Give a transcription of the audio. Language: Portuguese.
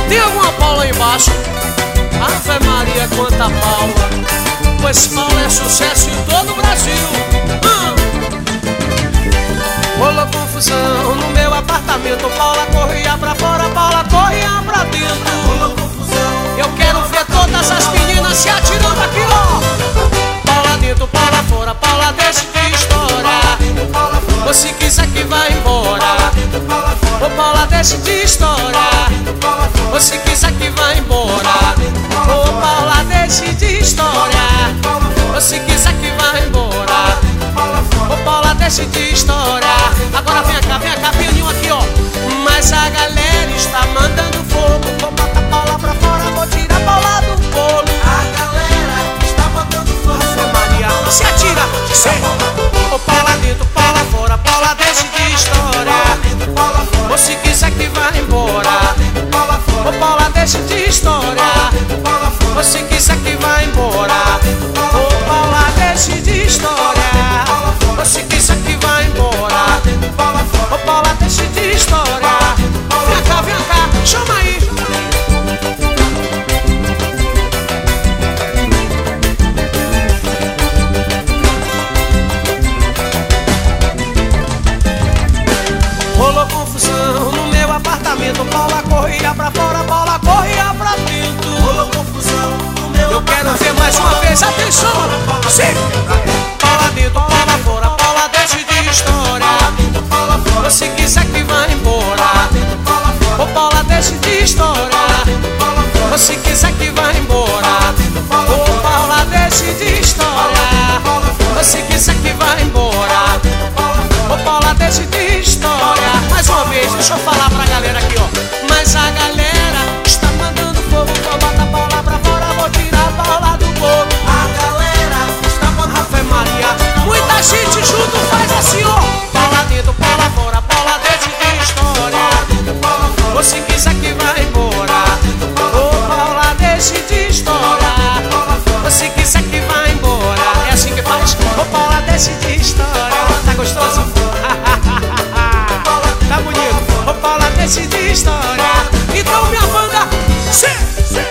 Tem alguma Paula aí embaixo? Ave Maria, quanta Paula. Pois Paula é sucesso em todo o Brasil. Rolou confusão no meu apartamento. Paula corria pra fora, Paula corria pra dentro. Rolou confusão. Eu quero ver todas as meninas se atirando aqui, ó. Paula dentro, Paula fora, Paula deixa de estourar. Ou se quiser que vá embora. Ô Paula deixa de estourar. Ou se quiser que vá embora. Ô Paula deixa de estourar. Ou se quiser que vá embora. Ô Paula deixa de estourar. Agora vem cá, pianinho aqui, ó. Mas a galera está mandando fogo. Vou botar Paula pra fora, vou tirar Paula do bolo. A galera está mandando fogo. Ave Maria, se atira, sim. Ô Paula dentro, Paula fora, Paula deixa de estourar. Ou se quiser que vá embora. Ô Paula deixa de estourar. Ou se quiser que vá embora. Ô Paula deixa de estourar. Ou se quiser que vá embora. Ô Paula deixa de estourar. Vem cá, chama aí. Rolou confusão no meu apartamento. Paula corria pra fora, Paula corria pra dentro. Rolou confusão no meu Eu quero ver mais uma vez, atenção. Sim. Paula dentro, Paula fora, Paula deixa de estourar. Ou se quiser que vá embora. Ô Paula deixa de estourar. Ou se quiser que vá embora. Ô Paula deixa de estourar. Ou se quiser que vá embora. Ô Paula deixa de estourar. Mais uma vez, deixa eu falar pra galera aqui, ó. Mas a galera está mandando fogo. Vou botar Paula pra fora, vou tirar Paula do bolo. A galera está mandando Ave Maria, muita gente junto faz assim, ó. Paula dentro, Paula fora, Paula deixa de estourar. Ou se quiser que vá embora. Ô Paula deixa de estourar. Ou se quiser que vá embora. É assim que faz. Ô Paula deixa de estourar. Tá gostoso? Tá bonito. Ô Paula deixa de estourar. Então minha banda, sim, sim.